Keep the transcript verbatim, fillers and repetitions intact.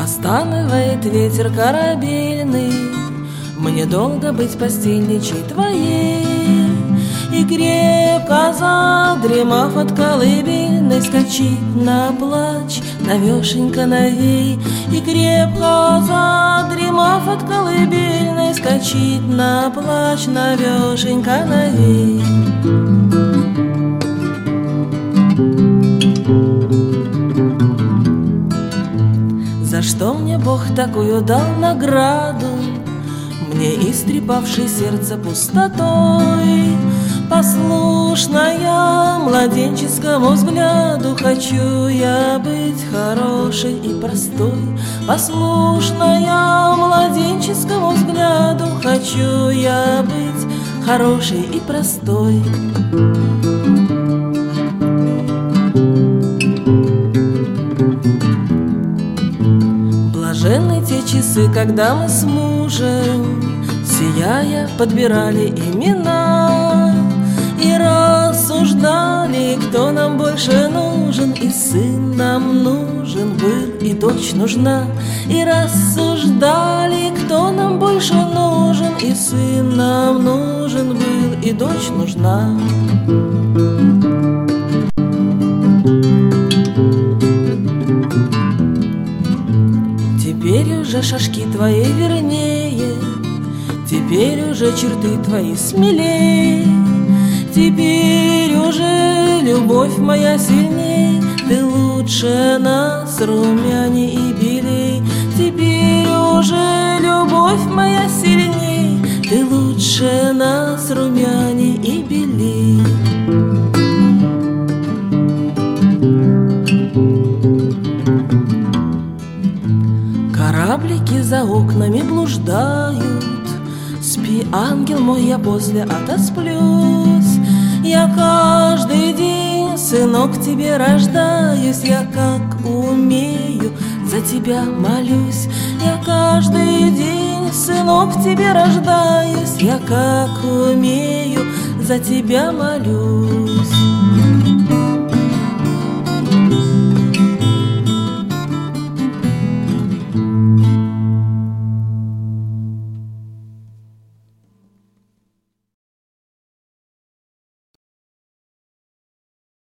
Постанывает ветер корабельный, мне долго быть постельничей твоей. И крепко задремав от колыбельной, скачит на плач новешенька новей. И крепко задремав от колыбельной, скачит на плач новешенька новей. За что мне Бог такую дал награду, мне истрепавший сердце пустотой? Послушная младенческому взгляду, хочу я быть хорошей и простой. Послушная младенческому взгляду, хочу я быть хорошей и простой. Блаженны те часы, когда мы с мужем, сияя, подбирали имена и рассуждали, кто нам больше нужен. И сын нам нужен был, и дочь нужна. И рассуждали, кто нам больше нужен. И сын нам нужен был, и дочь нужна. Теперь уже шажки твои вернее, теперь уже черты твои смелей. Теперь уже любовь моя сильней, ты лучше нас, румяней и белей. Теперь уже любовь моя сильней, ты лучше нас, румяней и белей. Кораблики за окнами блуждают, спи, ангел мой, я после отосплюсь. Я каждый день, сынок, тебе рождаюсь. Я как умею, за тебя молюсь. Я каждый день, сынок, тебе рождаюсь. Я как умею, за тебя молюсь.